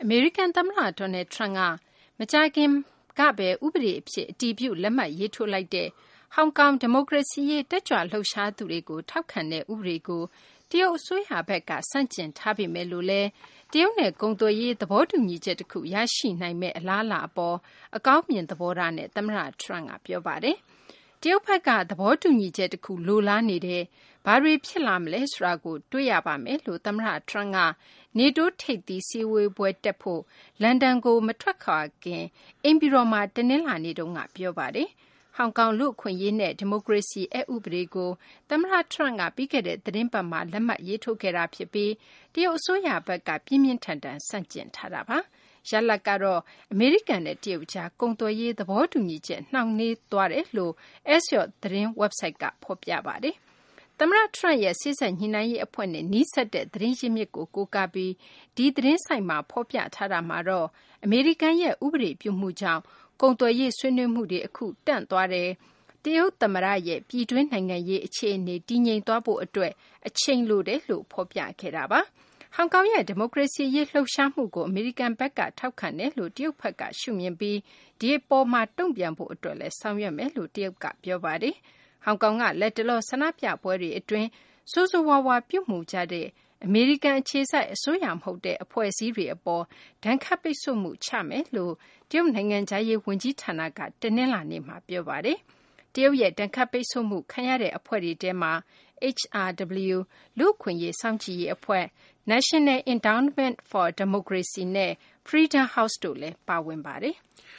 အမေရိကန်သမ္မတ Donald Trump ကမကြာခင်ကပဲဥပဒေအဖြစ်အတည်ပြုလက်မှတ်ရေးထိုးလိုက်တဲ့ဟောင်ကောင်ဒီမိုကရေစီရေးတက်ကြွလှုပ်ရှားသူတွေကိုထောက်ခံတဲ့ဥပဒေကိုတရုတ်အစိုးရဘက်ကဆန့်ကျင်ထားပေမဲ့လို့လည်းတရုတ်နဲ့ကုန်သွယ်ရေးသဘောတူညီချက်တစ်ခုရရှိနိုင်မဲ့အလားအလာအပေါ်အကောင်းမြင်သဘောထားနဲ့သမ္မတ Trump ကပြောပါတယ်။တရုတ်ဘက်ကသဘောတူညီချက်တစ်ခုလိုလားနေတယ်။ဘာတွေဖြစ်လာမလဲဆိုတာကိုတွေးရပါမယ်လို့သမ္မတ Trump ကနေတိုးထိပ်သီးစည်းဝေးပွဲတက်ဖို့လန်ဒန်ကိုမထွက်ခွာခင်အိမ်ပြည်တော်မှာတနင်္လာနေ့တုန်းကပြောပါတယ်။ဟောင်ကောင်လူ့အခွင့်အရေးနဲ့ဒီမိုကရေစီအဥပဒေကိုသမ္မတ Trump ကပြီးခဲ့တဲ့သတင်းပတ်မှာလက်မှတ်ရေးထိုးခဲ့တာဖြစ်ပြီးတရုတ်အစိုးရဘက်ကပြင်းပြင်းထန်ထန်ဆန့်ကျင်ထားတာပါ။ရလဒ်ကတော့အမေရိကန်နဲ့တရုတ်ကြားကုန်သွယ်ရေးသဘောတူညီချက်နှောင့်နှေးသွားတယ်လို့ Axios သတင်း website ကဖော်ပြပါတယ်။သမ္မတ Trump ရဲ့စေ့စပ်ညှိနှိုင်းရေးအဖွဲ့နဲ့နီးစပ်တဲ့သတင်းရင်းမြစ်ကိုကိုးကားပြီးဒီသတင်းဆိုက်မှာဖော်ပြထားတာမှာတော့အမေရိကန်ရဲ့ဥပဒေပြုမှုကြောင့်ကုန်သွယ်ရေးဆွေးနွေးမှုတွေအခုတန့်သွားတယ်။တရုတ်သမ္မတရဲ့ပြည်တွင်းနိုင်ငံရေးအခြေအနေတည်ငြိမ်သွားဖို့အတွက်အချိန်လိုတယ်လို့ဖော်ပြခဲ့တာပါ။ဟောင်ကောင်ရဲ့ဒီမိုကရေစီရေးလှုပ်ရှားမှုကိုအမေရိကန်ဘက်ကထောက်ခံတယ်လို့တရုတ်ဘက်ကရှုမြင်ပြီးဒီအပေါ်မှာတုံ့ပြန်ဖို့အတွက်လည်းဆောင်ရွက်မယ်လို့တရုတ်ကပြောပါတယ်။ဟောင်ကောင်ကလက်တလောဆန္ဒပြပွဲတွေအတွင်းဆိုးဆိုးဝါးဝါပြုမှုကြတဲ့အမေရိကန်အခြေစိုက်အစိုးရမဟုတ်တဲ့အဖွဲ့အစည်းတွေအပေါ်ဒဏ်ခတ်ပိတ်ဆို့မှုချမယ်လို့တရုတ်နိုင်ငံသားရေးဝန်ကြီးဌာနကတနင်္လာနေ့မှာပြောပါတယ်။တရုတ်ရဲ့ဒဏ်ခတ်ပိတ်ဆို့မှုခံရတဲ့အဖွဲ့တွေထဲမှာ HRW လူ့အခွင့်အရေးစောင့်ကြည့်ရေးအဖွဲ့ National Endowment for Democracy နဲ့ Freedom House တို့လည်းပါဝင်ပါတယ်။